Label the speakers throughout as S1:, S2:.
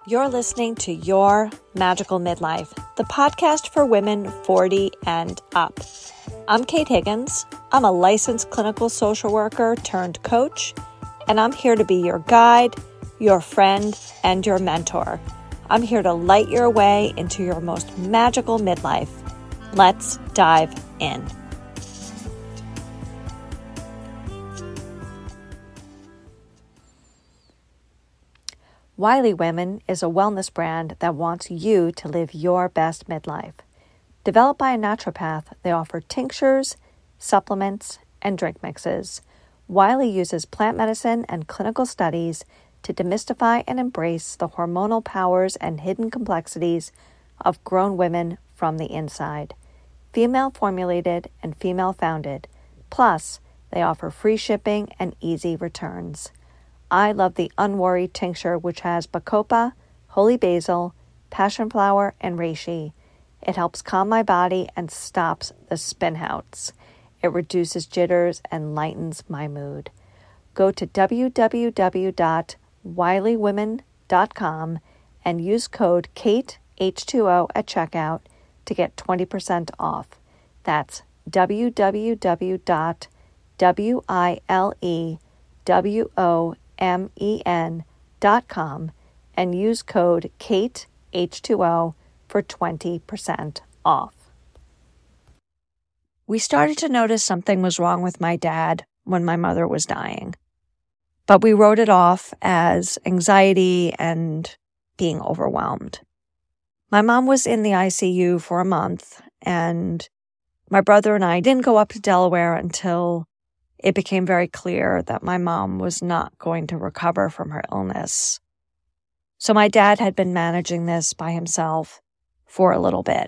S1: You're listening to Your Magical Midlife, the podcast for women 40 and up. I'm Kate Higgins. I'm a licensed clinical social worker turned coach, and I'm here to be your guide, your friend, and your mentor. I'm here to light your way into your most magical midlife. Let's dive in. Wiley Women is a wellness brand that wants you to live your best midlife. Developed by a naturopath, they offer tinctures, supplements, and drink mixes. Wiley uses plant medicine and clinical studies to demystify and embrace the hormonal powers and hidden complexities of grown women from the inside. Female formulated and female founded. Plus, they offer free shipping and easy returns. I love the Unworried tincture, which has bacopa, holy basil, passion flower, and reishi. It helps calm my body and stops the spinouts. It reduces jitters and lightens my mood. Go to www.wileywomen.com and use code KATEH2O at checkout to get 20% off. That's www.wileywomen.com and use code KATEH2O for 20% off. We started to notice something was wrong with my dad when my mother was dying, but we wrote it off as anxiety and being overwhelmed. My mom was in the ICU for a month, and my brother and I didn't go up to Delaware until it became very clear that my mom was not going to recover from her illness. So my dad had been managing this by himself for a little bit.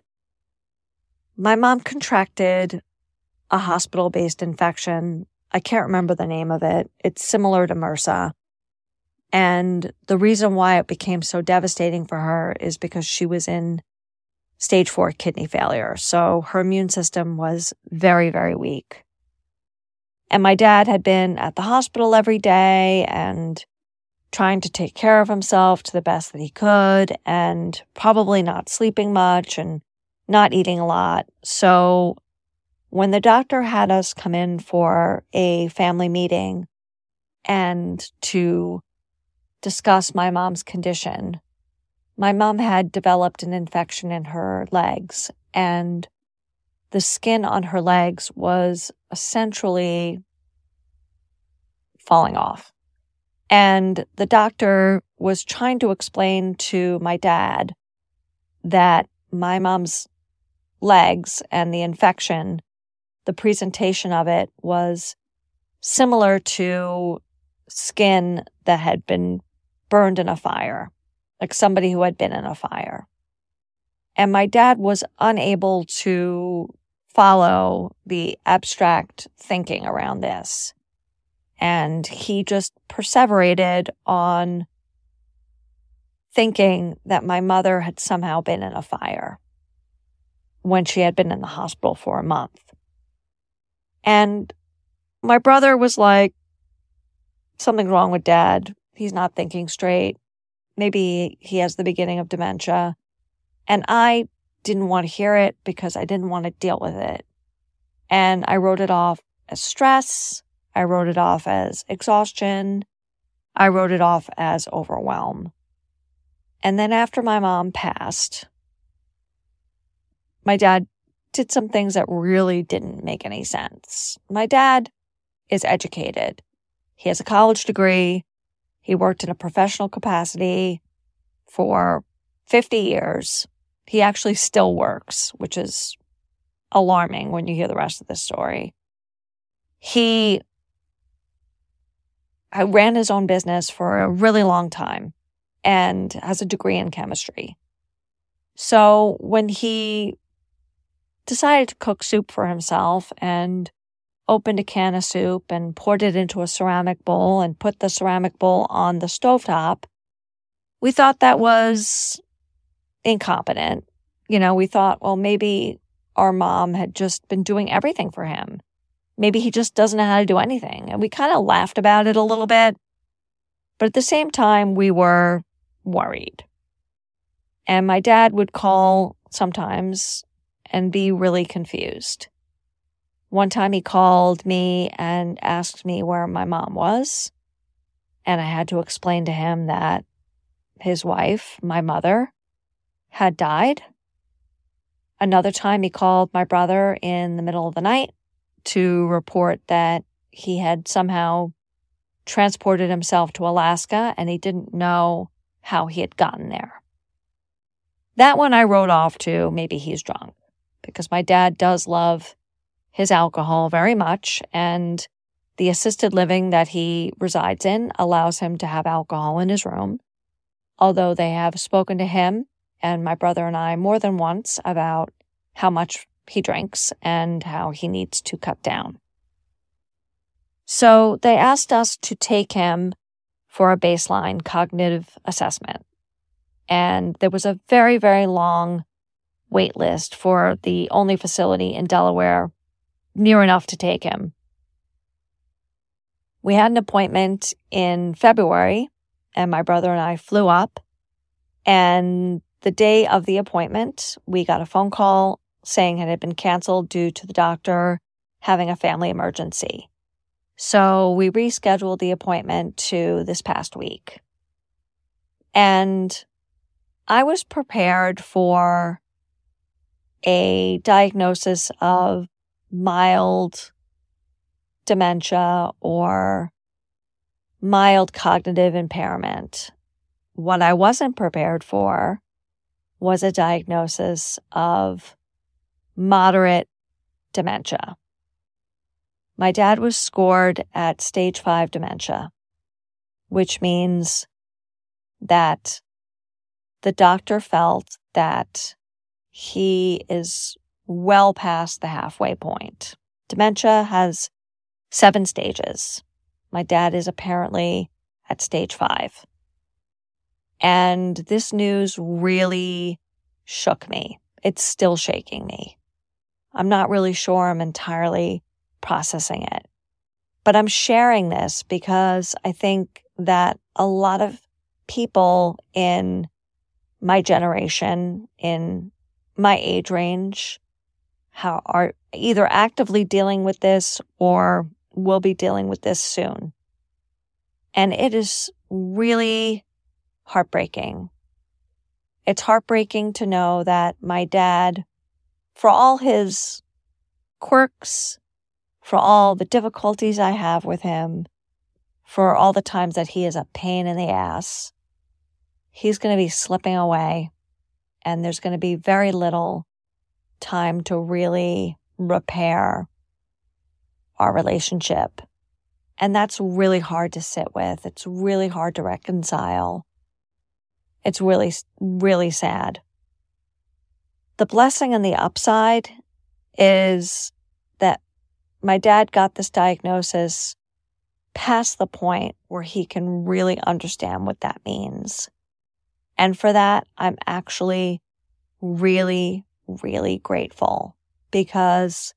S1: My mom contracted a hospital-based infection. I can't remember the name of it. It's similar to MRSA. And the reason why it became so devastating for her is because she was in stage 4 kidney failure. So her immune system was very, very weak. And my dad had been at the hospital every day and trying to take care of himself to the best that he could, and probably not sleeping much and not eating a lot. So when the doctor had us come in for a family meeting and to discuss my mom's condition, my mom had developed an infection in her legs, and the skin on her legs was essentially falling off. And the doctor was trying to explain to my dad that my mom's legs and the infection, the presentation of it was similar to skin that had been burned in a fire, like somebody who had been in a fire. And my dad was unable to follow the abstract thinking around this. And he just perseverated on thinking that my mother had somehow been in a fire when she had been in the hospital for a month. And my brother was like, something's wrong with Dad. He's not thinking straight. Maybe he has the beginning of dementia. And I didn't want to hear it because I didn't want to deal with it. And I wrote it off as stress. I wrote it off as exhaustion. I wrote it off as overwhelm. And then after my mom passed, my dad did some things that really didn't make any sense. My dad is educated. He has a college degree. He worked in a professional capacity for 50 years. He actually still works, which is alarming when you hear the rest of this story. He ran his own business for a really long time and has a degree in chemistry. So when he decided to cook soup for himself and opened a can of soup and poured it into a ceramic bowl and put the ceramic bowl on the stovetop, we thought that was incompetent. You know, we thought, well, maybe our mom had just been doing everything for him. Maybe he just doesn't know how to do anything. And we kind of laughed about it a little bit. But at the same time, we were worried. And my dad would call sometimes and be really confused. One time he called me and asked me where my mom was. And I had to explain to him that his wife, my mother, had died. Another time he called my brother in the middle of the night to report that he had somehow transported himself to Alaska and he didn't know how he had gotten there. That one I wrote off to maybe he's drunk, because my dad does love his alcohol very much, and the assisted living that he resides in allows him to have alcohol in his room, although they have spoken to him and my brother and I more than once about how much he drinks and how he needs to cut down. So they asked us to take him for a baseline cognitive assessment. And there was a very, very long wait list for the only facility in Delaware near enough to take him. We had an appointment in February, and my brother and I flew up. And the day of the appointment, we got a phone call saying it had been canceled due to the doctor having a family emergency. So we rescheduled the appointment to this past week. And I was prepared for a diagnosis of mild dementia or mild cognitive impairment. What I wasn't prepared for was a diagnosis of moderate dementia. My dad was scored at stage 5 dementia, which means that the doctor felt that he is well past the halfway point. Dementia has 7 stages. My dad is apparently at stage 5. And this news really shook me. It's still shaking me. I'm not really sure I'm entirely processing it. But I'm sharing this because I think that a lot of people in my generation, in my age range, are either actively dealing with this or will be dealing with this soon. And it is really heartbreaking. It's heartbreaking to know that my dad, for all his quirks, for all the difficulties I have with him, for all the times that he is a pain in the ass, he's going to be slipping away, and there's going to be very little time to really repair our relationship. And that's really hard to sit with. It's really hard to reconcile. It's really, really sad. The blessing and the upside is that my dad got this diagnosis past the point where he can really understand what that means. And for that, I'm actually really, really grateful, because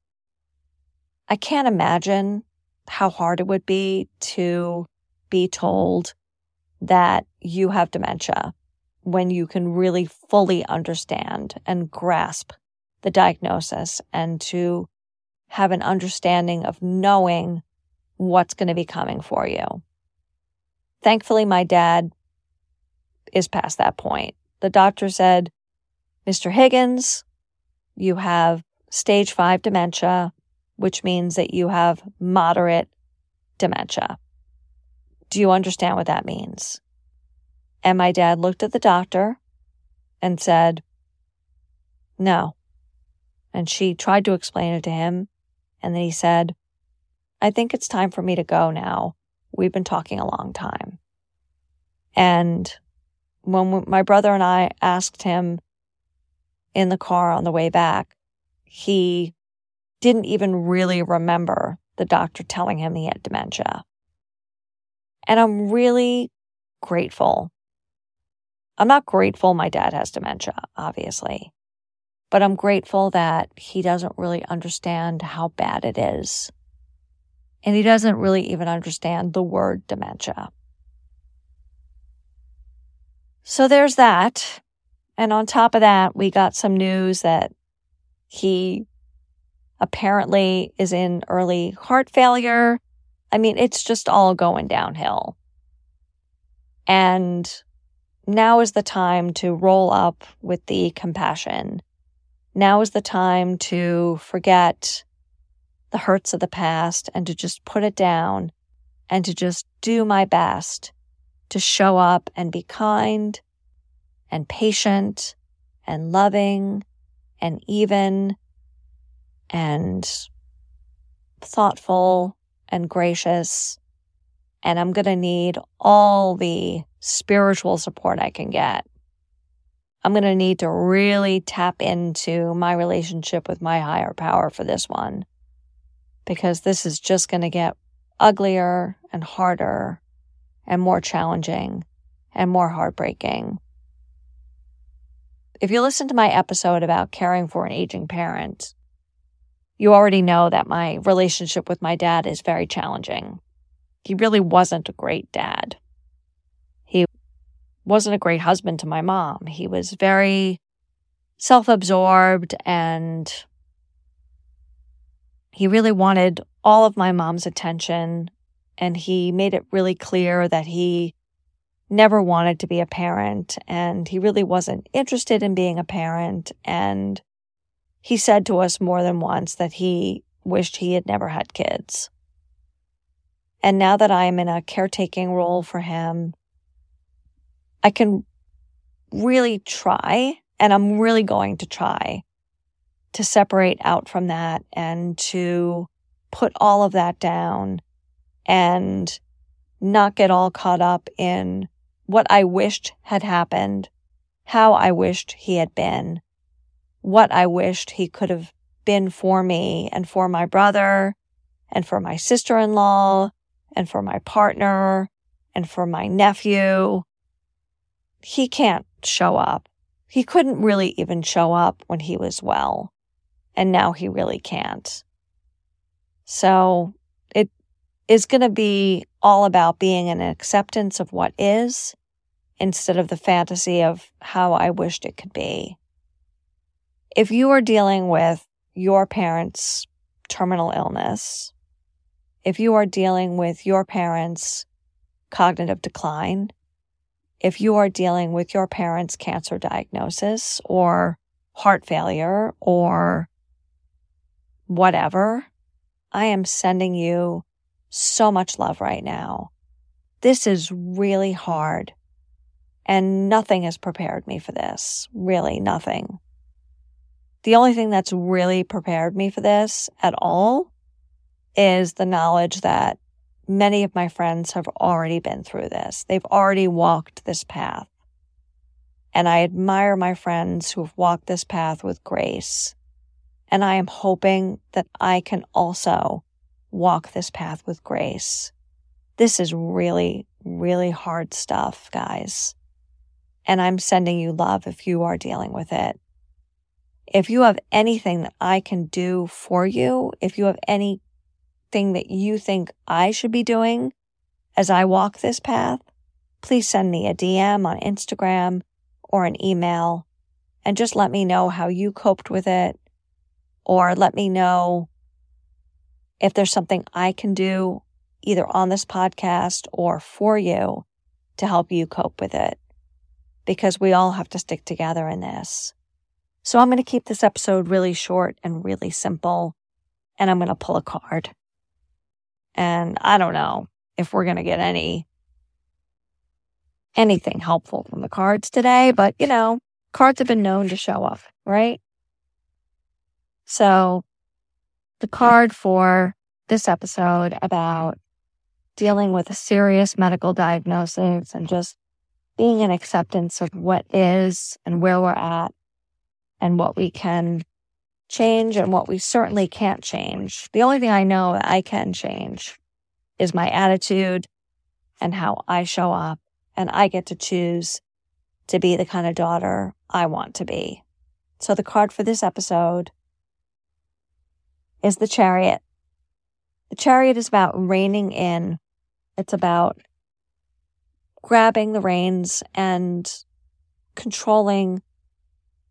S1: I can't imagine how hard it would be to be told that you have dementia when you can really fully understand and grasp the diagnosis, and to have an understanding of knowing what's going to be coming for you. Thankfully, my dad is past that point. The doctor said, Mr. Higgins, you have stage 5 dementia, which means that you have moderate dementia. Do you understand what that means? And my dad looked at the doctor and said, no. And she tried to explain it to him. And then he said, I think it's time for me to go now. We've been talking a long time. And when my brother and I asked him in the car on the way back, he didn't even really remember the doctor telling him he had dementia. And I'm really grateful. I'm not grateful my dad has dementia, obviously, but I'm grateful that he doesn't really understand how bad it is. And he doesn't really even understand the word dementia. So there's that. And on top of that, we got some news that he apparently is in early heart failure. I mean, it's just all going downhill. And now is the time to roll up with the compassion. Now is the time to forget the hurts of the past and to just put it down and to just do my best to show up and be kind and patient and loving and even and thoughtful and gracious. And I'm going to need all the spiritual support I can get. I'm going to need to really tap into my relationship with my higher power for this one, because this is just going to get uglier and harder and more challenging and more heartbreaking. If you listen to my episode about caring for an aging parent, you already know that my relationship with my dad is very challenging. He really wasn't a great dad. He wasn't a great husband to my mom. He was very self-absorbed, and he really wanted all of my mom's attention, and he made it really clear that he never wanted to be a parent, and he really wasn't interested in being a parent, and he said to us more than once that he wished he had never had kids. And now that I'm in a caretaking role for him, I can really try, and I'm really going to try, to separate out from that and to put all of that down and not get all caught up in what I wished had happened, how I wished he had been, what I wished he could have been for me and for my brother and for my sister-in-law and for my partner and for my nephew. He can't show up. He couldn't really even show up when he was well, and now he really can't. So it is going to be all about being an acceptance of what is instead of the fantasy of how I wished it could be. If you are dealing with your parents' terminal illness, if you are dealing with your parents' cognitive decline, if you are dealing with your parents' cancer diagnosis or heart failure or whatever, I am sending you so much love right now. This is really hard, and nothing has prepared me for this. Really, nothing. The only thing that's really prepared me for this at all is the knowledge that many of my friends have already been through this. They've already walked this path. And I admire my friends who have walked this path with grace. And I am hoping that I can also walk this path with grace. This is really, really hard stuff, guys. And I'm sending you love if you are dealing with it. If you have anything that I can do for you, if you have anything that you think I should be doing as I walk this path, please send me a DM on Instagram or an email and just let me know how you coped with it, or let me know if there's something I can do either on this podcast or for you to help you cope with it, because we all have to stick together in this. So I'm going to keep this episode really short and really simple, and I'm going to pull a card. And I don't know if we're going to get anything helpful from the cards today, but cards have been known to show up, right? So the card for this episode about dealing with a serious medical diagnosis and just being in acceptance of what is and where we're at and what we can change and what we certainly can't change. The only thing I know that I can change is my attitude and how I show up, and I get to choose to be the kind of daughter I want to be. So the card for this episode is the Chariot. The Chariot is about reining in. It's about grabbing the reins and controlling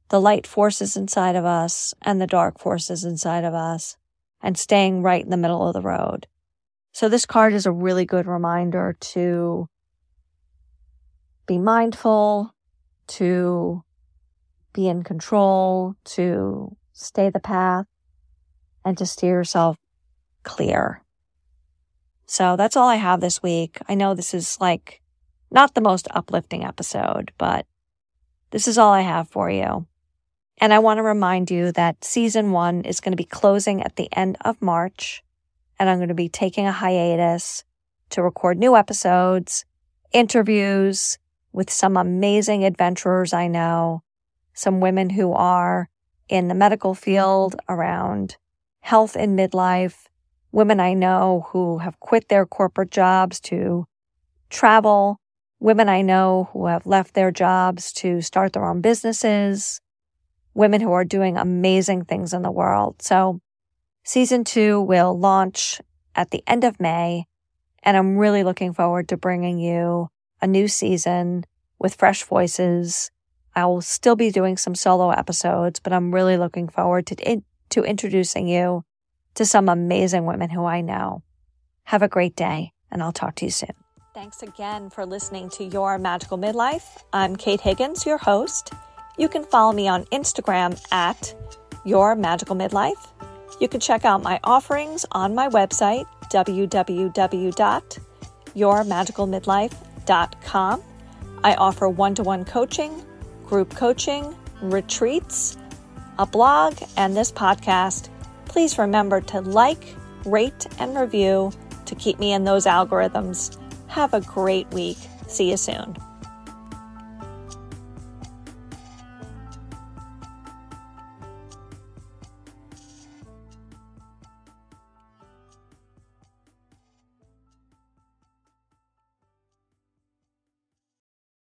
S1: the light forces inside of us and the dark forces inside of us, and staying right in the middle of the road. So this card is a really good reminder to be mindful, to be in control, to stay the path, and to steer yourself clear. So that's all I have this week. I know this is not the most uplifting episode, but this is all I have for you. And I want to remind you that season 1 is going to be closing at the end of March, and I'm going to be taking a hiatus to record new episodes, interviews with some amazing adventurers I know, some women who are in the medical field around health in midlife, women I know who have quit their corporate jobs to travel, women I know who have left their jobs to start their own businesses, women who are doing amazing things in the world. So season 2 will launch at the end of May, and I'm really looking forward to bringing you a new season with fresh voices. I will still be doing some solo episodes, but I'm really looking forward to introducing you to some amazing women who I know. Have a great day, and I'll talk to you soon. Thanks again for listening to Your Magical Midlife. I'm Kate Higgins, your host. You can follow me on Instagram at Your Magical Midlife. You can check out my offerings on my website, www.yourmagicalmidlife.com. I offer one-to-one coaching, group coaching, retreats, a blog, and this podcast. Please remember to like, rate, and review to keep me in those algorithms. Have a great week. See you soon.